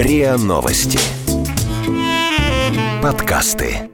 РИА Новости. Подкасты.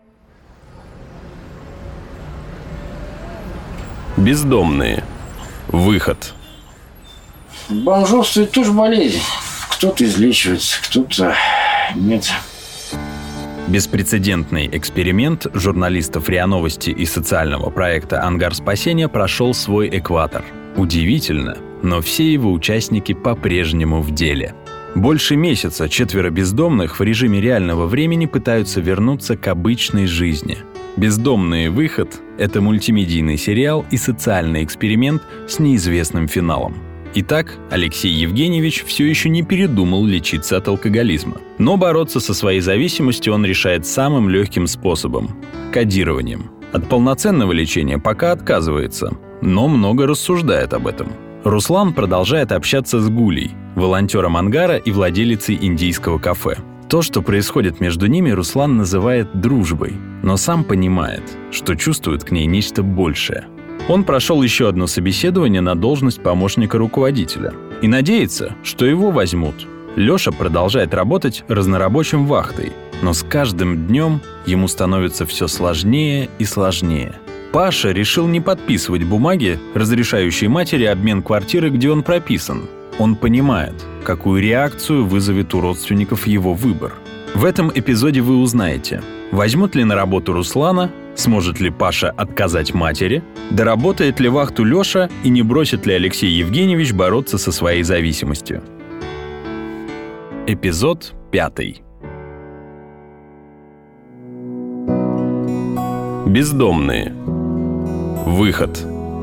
Бездомные. Выход. Бомжовство – это тоже болезнь. Кто-то излечивается, кто-то нет. Беспрецедентный эксперимент журналистов РИА Новости и социального проекта «Ангар спасения» прошел свой экватор. Удивительно, но все его участники по-прежнему в деле. Больше месяца 4 бездомных в режиме реального времени пытаются вернуться к обычной жизни. «Бездомные. Выход» — это мультимедийный сериал и социальный эксперимент с неизвестным финалом. Итак, Алексей Евгеньевич все еще не передумал лечиться от алкоголизма. Но бороться со своей зависимостью он решает самым легким способом – кодированием. От полноценного лечения пока отказывается, но много рассуждает об этом. Руслан продолжает общаться с Гулей, волонтером ангара и владелицей индийского кафе. То, что происходит между ними, Руслан называет дружбой, но сам понимает, что чувствует к ней нечто большее. Он прошел еще одно собеседование на должность помощника руководителя и надеется, что его возьмут. Леша продолжает работать разнорабочим вахтой, но с каждым днем ему становится все сложнее и сложнее. Паша решил не подписывать бумаги, разрешающие матери обмен квартиры, где он прописан. Он понимает, какую реакцию вызовет у родственников его выбор. В этом эпизоде вы узнаете, возьмут ли на работу Руслана, сможет ли Паша отказать матери, доработает ли вахту Леша и не бросит ли Алексей Евгеньевич бороться со своей зависимостью. Эпизод 5. Бездомные. Выход.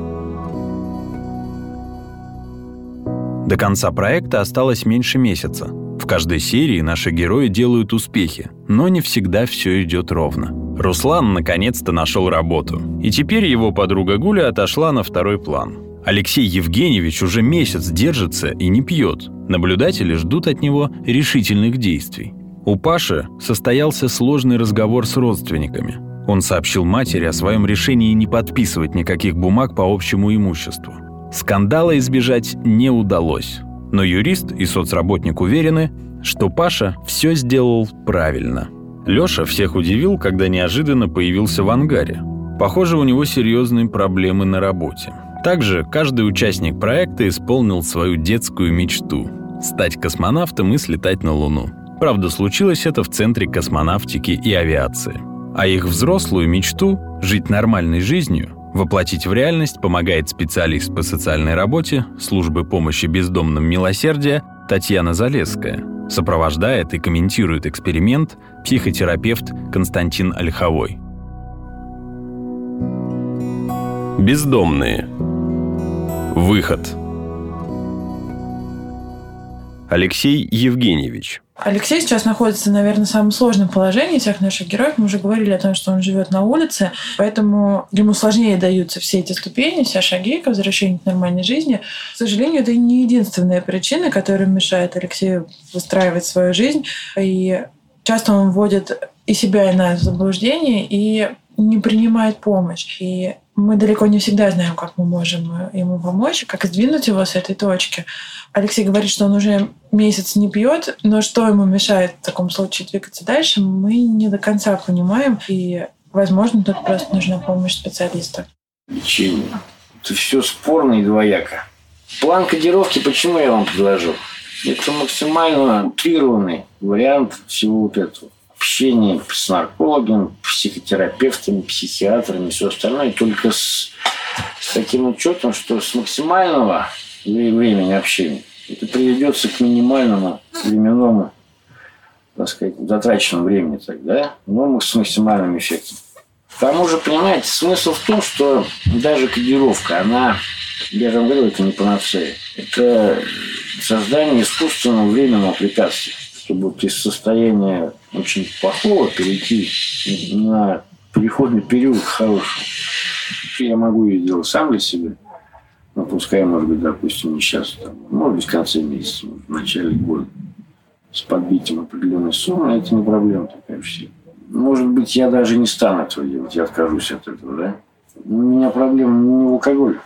До конца проекта осталось меньше месяца. В каждой серии наши герои делают успехи, но не всегда все идет ровно. Руслан наконец-то нашел работу, и теперь его подруга Гуля отошла на второй план. Алексей Евгеньевич уже месяц держится и не пьет. Наблюдатели ждут от него решительных действий. У Паши состоялся сложный разговор с родственниками. Он сообщил матери о своем решении не подписывать никаких бумаг по общему имуществу. Скандала избежать не удалось, но юрист и соцработник уверены, что Паша все сделал правильно. Леша всех удивил, когда неожиданно появился в ангаре. Похоже, у него серьезные проблемы на работе. Также каждый участник проекта исполнил свою детскую мечту – стать космонавтом и слетать на Луну. Правда, случилось это в Центре космонавтики и авиации. А их взрослую мечту – жить нормальной жизнью – воплотить в реальность помогает специалист по социальной работе службы помощи бездомным «Милосердия» Татьяна Залесская. Сопровождает и комментирует эксперимент психотерапевт Константин Ольховой. Бездомные. Выход. Алексей Евгеньевич. Алексей сейчас находится, наверное, в самом сложном положении всех наших героев. Мы уже говорили о том, что он живет на улице, поэтому ему сложнее даются все эти ступени, все шаги к возвращению к нормальной жизни. К сожалению, это не единственная причина, которая мешает Алексею выстраивать свою жизнь. И часто он вводит и себя, и нас в заблуждение, и не принимает помощь. И мы далеко не всегда знаем, как мы можем ему помочь, как сдвинуть его с этой точки. Алексей говорит, что он уже месяц не пьет, но что ему мешает в таком случае двигаться дальше, мы не до конца понимаем. И, возможно, тут просто нужна помощь специалиста. Лечение. Это все спорно и двояко. План кодировки почему я вам предложил? Это максимально утрированный вариант всего вот этого. Общение с наркологами, психотерапевтами, психиатрами, все остальное, только с таким учетом, что с максимального времени общения это приведется к минимальному временному, так сказать, затраченному времени тогда, но с максимальным эффектом. К тому же, понимаете, смысл в том, что даже кодировка, она, я же вам говорю, это не панацея. Это создание искусственного временного препятствия, чтобы вот из состояния очень плохого перейти на переходный период к хорошему. Я могу ее делать сам для себя. Ну, пускай, может быть, допустим, не сейчас, может быть, в конце месяца, в начале года, с подбитием определенной суммы, это не проблема такая вообще. Может быть, я даже не стану этого делать, я откажусь от этого, да? У меня проблема не в алкоголе.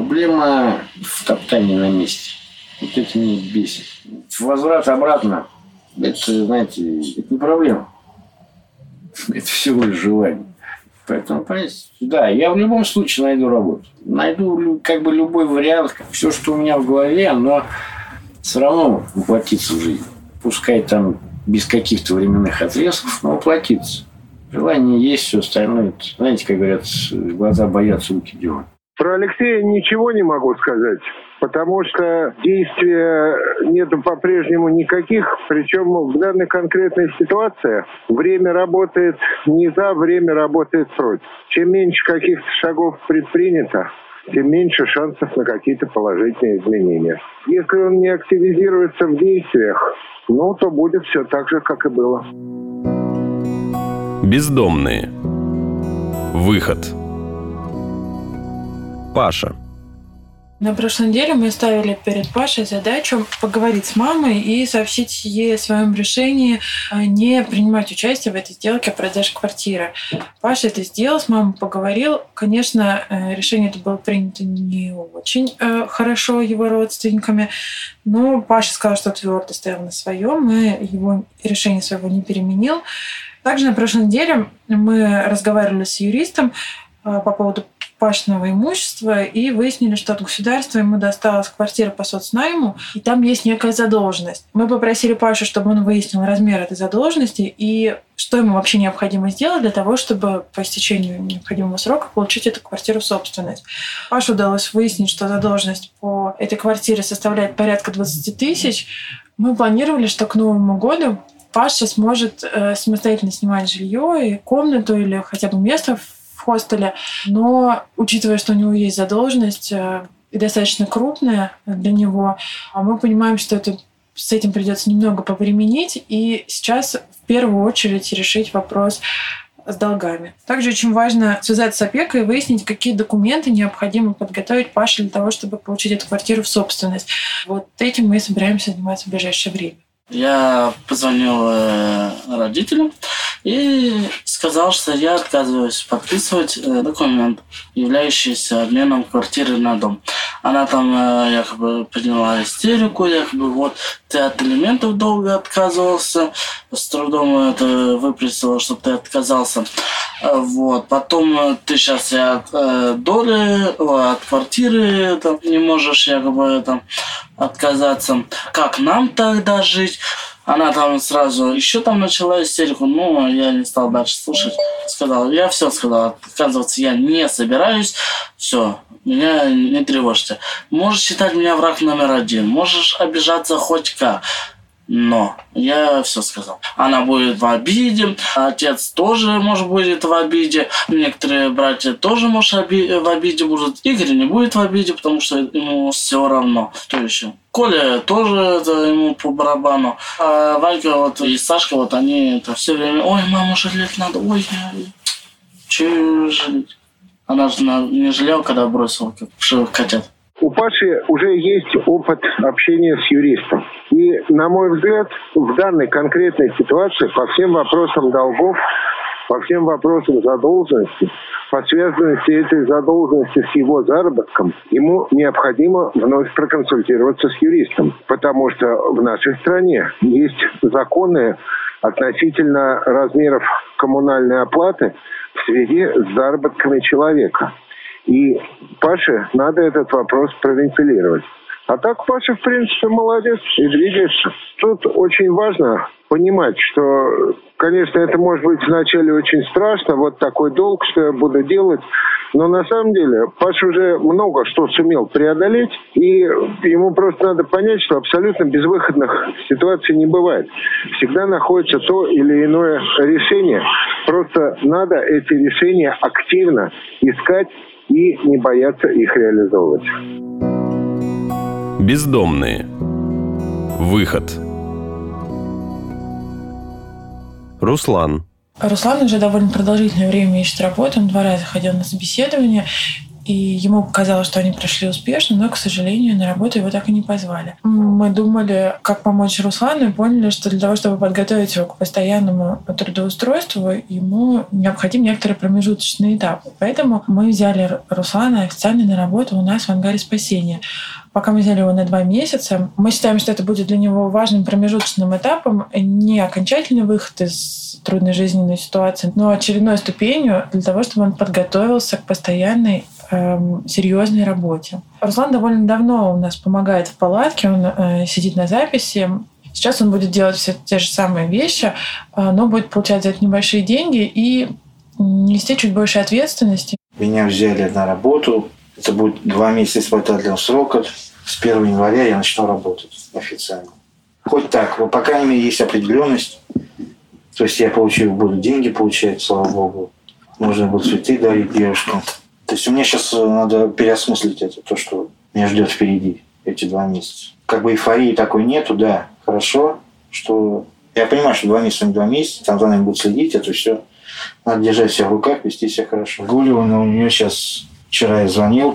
Проблема в топтании на месте. Вот это меня бесит. Возврат обратно Это, знаете, это не проблема. Это всего лишь желание. Поэтому, понимаете, да, я в любом случае найду работу. Найду как бы любой вариант. Все, что у меня в голове, оно все равно воплотится в жизнь. Пускай там без каких-то временных отрезков, но воплотится. Желание есть, все остальное. Знаете, как говорят, глаза боятся, руки делают. Про Алексея ничего не могу сказать, потому что действия нету по-прежнему никаких, причем в данной конкретной ситуации время работает не за, время работает против. Чем меньше каких-то шагов предпринято, тем меньше шансов на какие-то положительные изменения. Если он не активизируется в действиях, то будет все так же, как и было. Бездомные. Выход. Паша. На прошлой неделе мы ставили перед Пашей задачу поговорить с мамой и сообщить ей о своем решении не принимать участие в этой сделке о продаже квартиры. Паша это сделал, с мамой поговорил. Конечно, решение это было принято не очень хорошо его родственниками, но Паша сказал, что твердо стоял на своем, и его решение своего не переменил. Также на прошлой неделе мы разговаривали с юристом по поводу Пашиного имущества и выяснили, что от государства ему досталась квартира по соцнайму, и там есть некая задолженность. Мы попросили Пашу, чтобы он выяснил размер этой задолженности и что ему вообще необходимо сделать для того, чтобы по истечению необходимого срока получить эту квартиру в собственность. Паше удалось выяснить, что задолженность по этой квартире составляет порядка 20 тысяч. Мы планировали, что к Новому году Паша сможет самостоятельно снимать жилье и комнату или хотя бы место в хостеле, но учитывая, что у него есть задолженность и достаточно крупная для него, мы понимаем, что с этим придется немного повременить и сейчас в первую очередь решить вопрос с долгами. Также очень важно связаться с опекой и выяснить, какие документы необходимо подготовить Паше для того, чтобы получить эту квартиру в собственность. Вот этим мы собираемся заниматься в ближайшее время. Я позвонил родителям и сказал, что я отказываюсь подписывать документ, являющийся обменом квартиры на дом. Она там якобы приняла истерику, якобы вот ты от элементов долго отказывался, с трудом это выписала, чтобы ты отказался. Вот. Потом ты сейчас и от доли, от квартиры там, не можешь якобы там отказаться. Как нам тогда жить? Она там сразу еще там начала истерику, но я не стал дальше слушать. Я все сказал, отказываться я не собираюсь. Все, меня не тревожьте. Можешь считать меня враг номер 1, можешь обижаться хоть как. Но я все сказал. Она будет в обиде, отец тоже, может, будет в обиде, некоторые братья тоже, может, в обиде будут. Игорь не будет в обиде, потому что ему все равно. Кто еще? Коля тоже это ему по барабану. А Ванька вот и Сашка, вот они это все время: ой, маму жалеть надо, ой, че жалеть? Она же не жалела, когда бросила как котят. У Паши уже есть опыт общения с юристом. И, на мой взгляд, в данной конкретной ситуации по всем вопросам долгов, по всем вопросам задолженности, по связанности этой задолженности с его заработком, ему необходимо вновь проконсультироваться с юристом. Потому что в нашей стране есть законы относительно размеров коммунальной оплаты в связи с заработками человека. И Паше надо этот вопрос провентилировать. А так Паша, в принципе, молодец и двигается. Тут очень важно понимать, что, конечно, это может быть вначале очень страшно, вот такой долг, что я буду делать. Но на самом деле Паша уже много что сумел преодолеть, и ему просто надо понять, что абсолютно безвыходных ситуаций не бывает. Всегда находится то или иное решение. Просто надо эти решения активно искать и не бояться их реализовывать. Бездомные. Выход. Руслан. Руслан уже довольно продолжительное время ищет работу. Он 2 раза ходил на собеседование, и ему показалось, что они прошли успешно, но, к сожалению, на работу его так и не позвали. Мы думали, как помочь Руслану, и поняли, что для того, чтобы подготовить его к постоянному трудоустройству, ему необходим некоторый промежуточный этап. Поэтому мы взяли Руслана официально на работу у нас в ангаре спасения. Пока мы взяли его на 2 месяца, мы считаем, что это будет для него важным промежуточным этапом, не окончательный выход из трудной жизненной ситуации, но очередной ступенью для того, чтобы он подготовился к постоянной серьезной работе. Руслан довольно давно у нас помогает в палатке, он сидит на записи. Сейчас он будет делать все те же самые вещи, но будет получать за это небольшие деньги и нести чуть больше ответственности. Меня взяли на работу. Это будет 2 месяца испытательного срока. С 1 января я начну работать официально. Хоть так, но по крайней мере есть определенность. То есть я буду деньги получать, слава богу. Можно будет цветы дарить девушкам. То есть мне сейчас надо переосмыслить это, то, что меня ждет впереди эти 2 месяца. Как бы эйфории такой нету, да, хорошо, что я понимаю, что 2 месяца, не 2 месяца, там за нами будут следить, это все. Надо держать себя в руках, вести себя хорошо. Гулева, у нее сейчас... Вчера я звонил,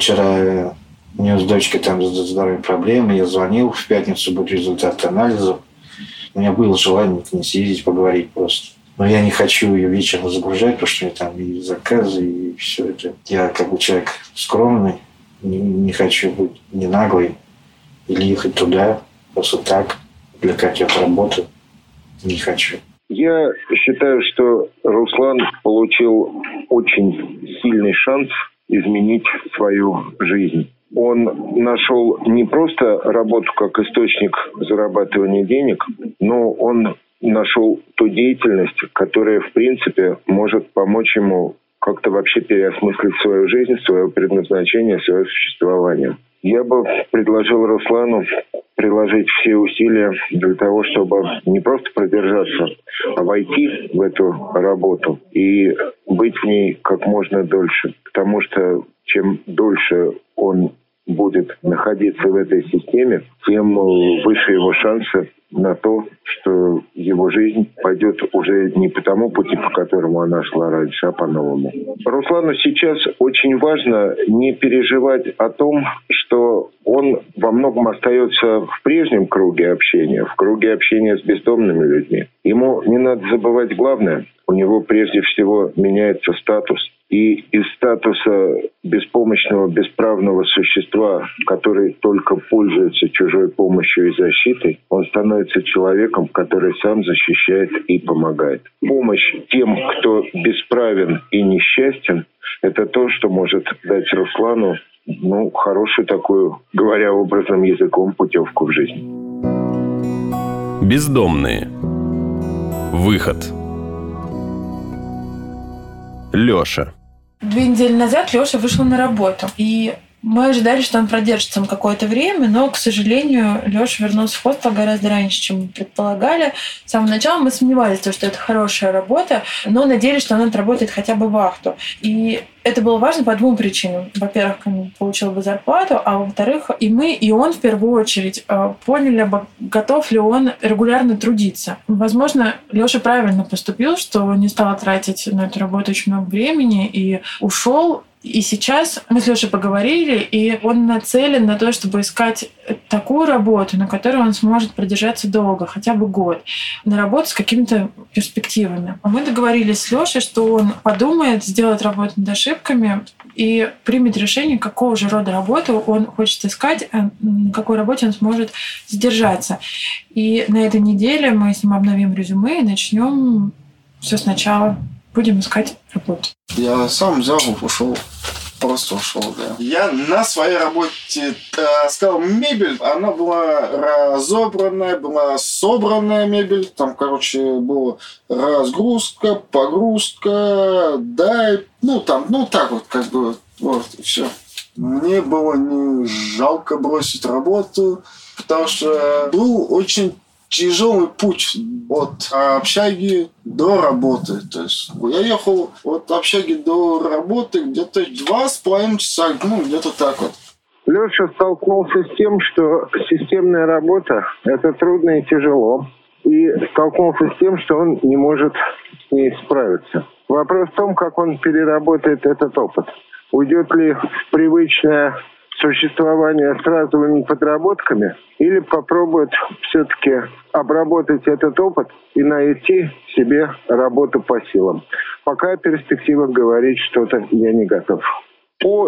у нее с дочкой там здоровье проблемы, я звонил, в пятницу будут результаты анализов. У меня было желание к ней съездить, поговорить просто. Но я не хочу ее вечером загружать, потому что у меня там и заказы, и все это. Я как бы человек скромный, не хочу быть не наглый или ехать туда просто так, отвлекать от работы. Не хочу. Я считаю, что Руслан получил очень сильный шанс изменить свою жизнь. Он нашел не просто работу как источник зарабатывания денег, но он нашел ту деятельность, которая, в принципе, может помочь ему как-то вообще переосмыслить свою жизнь, свое предназначение, свое существование. Я бы предложил Руслану приложить все усилия для того, чтобы не просто продержаться, а войти в эту работу и быть в ней как можно дольше. Потому что чем дольше он будет находиться в этой системе, тем выше его шансы на то, что его жизнь пойдет уже не по тому пути, по которому она шла раньше, а по-новому. Руслану сейчас очень важно не переживать о том, что он во многом остается в прежнем круге общения, в круге общения с бездомными людьми. Ему не надо забывать главное. У него прежде всего меняется статус. И из статуса беспомощного, бесправного существа, который только пользуется чужой помощью и защитой, он становится человеком, который сам защищает и помогает. Помощь тем, кто бесправен и несчастен, это то, что может дать Руслану хорошую такую, говоря образным языком, путевку в жизнь. Бездомные. Выход. Лёша. 2 недели назад Лёша вышел на работу. И мы ожидали, что он продержится там какое-то время, но, к сожалению, Лёша вернулся в хостел гораздо раньше, чем мы предполагали. С самого начала мы сомневались, что это хорошая работа, но надеялись, что он отработает хотя бы вахту. И это было важно по 2 причинам. Во-первых, он получил бы зарплату, а во-вторых, и мы, и он в первую очередь поняли, готов ли он регулярно трудиться. Возможно, Лёша правильно поступил, что не стал тратить на эту работу очень много времени и ушел. И сейчас мы с Лёшей поговорили, и он нацелен на то, чтобы искать такую работу, на которой он сможет продержаться долго, хотя бы год, на работу с какими-то перспективами. Мы договорились с Лёшей, что он подумает, сделает работу над ошибками и примет решение, какого же рода работу он хочет искать, на какой работе он сможет задержаться. И на этой неделе мы с ним обновим резюме и начнем все сначала. Будем искать работу. Я сам взял, ушел. Просто ушел, да. Я на своей работе таскал мебель. Она была разобранная, была собранная мебель. Там, была разгрузка, погрузка, так вот, вот, и все. Мне было не жалко бросить работу, потому что был очень тяжелый путь от общаги до работы. То есть я ехал от общаги до работы где-то 2,5 часа, где-то так вот. Леша столкнулся с тем, что системная работа – это трудно и тяжело. И столкнулся с тем, что он не может с ней справиться. Вопрос в том, как он переработает этот опыт. Уйдет ли в привычное существование с разовыми подработками или попробует все-таки обработать этот опыт и найти себе работу по силам. Пока о перспективах говорить что-то я не готов. По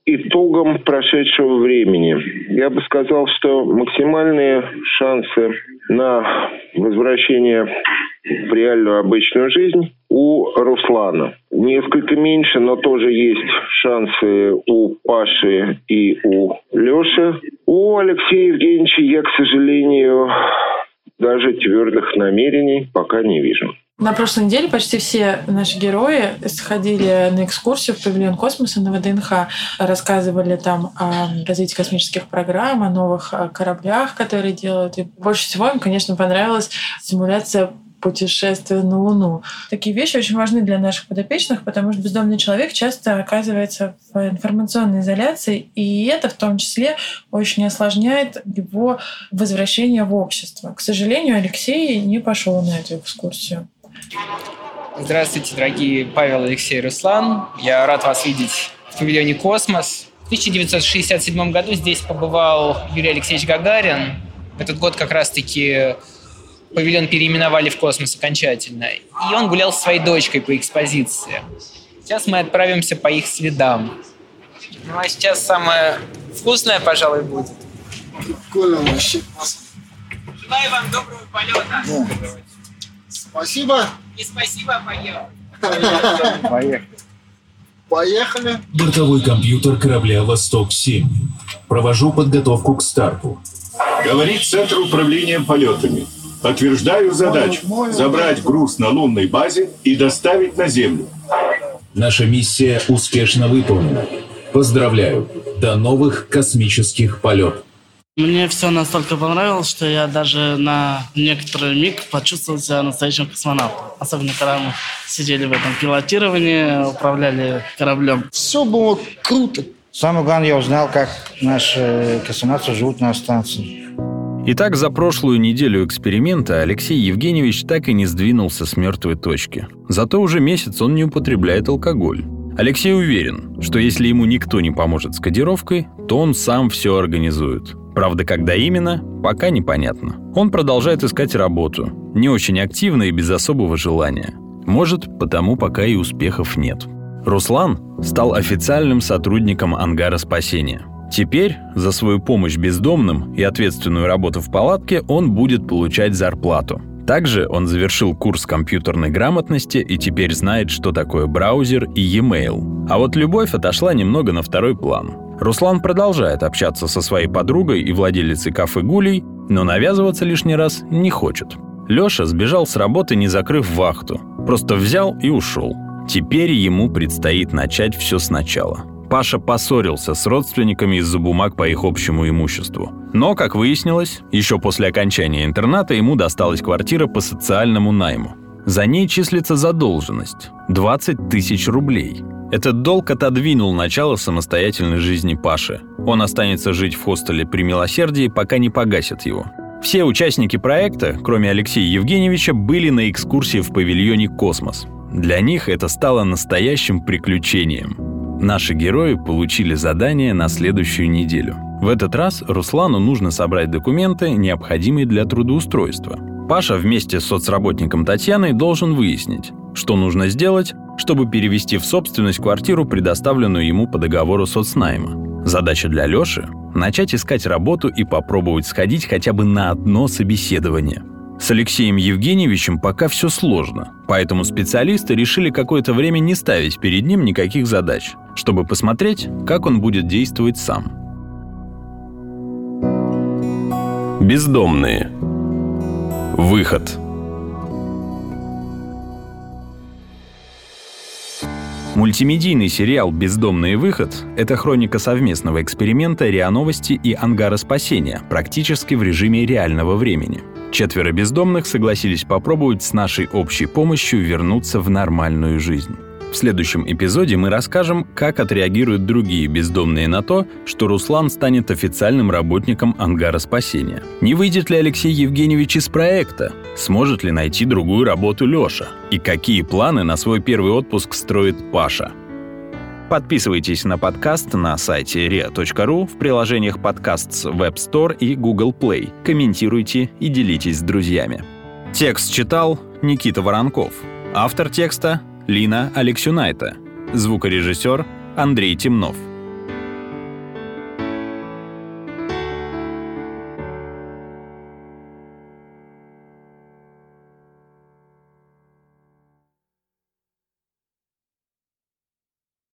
итогом прошедшего времени. Я бы сказал, что максимальные шансы на возвращение в реальную обычную жизнь у Руслана. Несколько меньше, но тоже есть шансы у Паши и у Леши. У Алексея Евгеньевича я, к сожалению, даже твердых намерений пока не вижу. На прошлой неделе почти все наши герои сходили на экскурсию в павильон космоса на ВДНХ, рассказывали там о развитии космических программ, о новых кораблях, которые делают. И больше всего им, конечно, понравилась симуляция путешествия на Луну. Такие вещи очень важны для наших подопечных, потому что бездомный человек часто оказывается в информационной изоляции, и это в том числе очень осложняет его возвращение в общество. К сожалению, Алексей не пошел на эту экскурсию. Здравствуйте, дорогие Павел, Алексей, Руслан. Я рад вас видеть в павильоне «Космос». В 1967 году здесь побывал Юрий Алексеевич Гагарин. В этот год как раз-таки павильон переименовали в «Космос» окончательно. И он гулял со своей дочкой по экспозиции. Сейчас мы отправимся по их следам. Ну а сейчас самое вкусное, пожалуй, будет. Прикольно вообще. Желаю вам доброго полета. Да. Спасибо. И спасибо, поехали. Поехали. Бортовой компьютер корабля «Восток-7». Провожу подготовку к старту. Говорит Центр управления полетами. Подтверждаю задачу. Забрать груз на лунной базе и доставить на Землю. Наша миссия успешно выполнена. Поздравляю. До новых космических полетов. Мне все настолько понравилось, что я даже на некоторый миг почувствовал себя настоящим космонавтом. Особенно, когда мы сидели в этом пилотировании, управляли кораблем. Все было круто. Самое главное, я узнал, как наши космонавты живут на станции. Итак, за прошлую неделю эксперимента Алексей Евгеньевич так и не сдвинулся с мертвой точки. Зато уже месяц он не употребляет алкоголь. Алексей уверен, что если ему никто не поможет с кодировкой, то он сам все организует. Правда, когда именно, пока непонятно. Он продолжает искать работу, не очень активно и без особого желания. Может, потому пока и успехов нет. Руслан стал официальным сотрудником ангара спасения. Теперь за свою помощь бездомным и ответственную работу в палатке он будет получать зарплату. Также он завершил курс компьютерной грамотности и теперь знает, что такое браузер и e-mail. А вот любовь отошла немного на второй план. Руслан продолжает общаться со своей подругой и владелицей кафе «Гулей», но навязываться лишний раз не хочет. Леша сбежал с работы, не закрыв вахту. Просто взял и ушел. Теперь ему предстоит начать все сначала. Паша поссорился с родственниками из-за бумаг по их общему имуществу. Но, как выяснилось, еще после окончания интерната ему досталась квартира по социальному найму. За ней числится задолженность – 20 тысяч рублей. Этот долг отодвинул начало самостоятельной жизни Паши. Он останется жить в хостеле при Милосердии, пока не погасят его. Все участники проекта, кроме Алексея Евгеньевича, были на экскурсии в павильоне «Космос». Для них это стало настоящим приключением. Наши герои получили задание на следующую неделю. В этот раз Руслану нужно собрать документы, необходимые для трудоустройства. Паша вместе с соцработником Татьяной должен выяснить, что нужно сделать, чтобы перевести в собственность квартиру, предоставленную ему по договору соцнайма. Задача для Леши – начать искать работу и попробовать сходить хотя бы на одно собеседование. С Алексеем Евгеньевичем пока все сложно, поэтому специалисты решили какое-то время не ставить перед ним никаких задач, чтобы посмотреть, как он будет действовать сам. Бездомные. Выход. Мультимедийный сериал «Бездомный выход» — это хроника совместного эксперимента РИА Новости и Ангара спасения, практически в режиме реального времени. 4 бездомных согласились попробовать с нашей общей помощью вернуться в нормальную жизнь. В следующем эпизоде мы расскажем, как отреагируют другие бездомные на то, что Руслан станет официальным работником Ангара спасения. Не выйдет ли Алексей Евгеньевич из проекта? Сможет ли найти другую работу Леша? И какие планы на свой первый отпуск строит Паша? Подписывайтесь на подкаст на сайте ria.ru, в приложениях подкастс в App Store и Google Play. Комментируйте и делитесь с друзьями. Текст читал Никита Воронков. Автор текста – Лина Алексюнайте. Звукорежиссер – Андрей Темнов.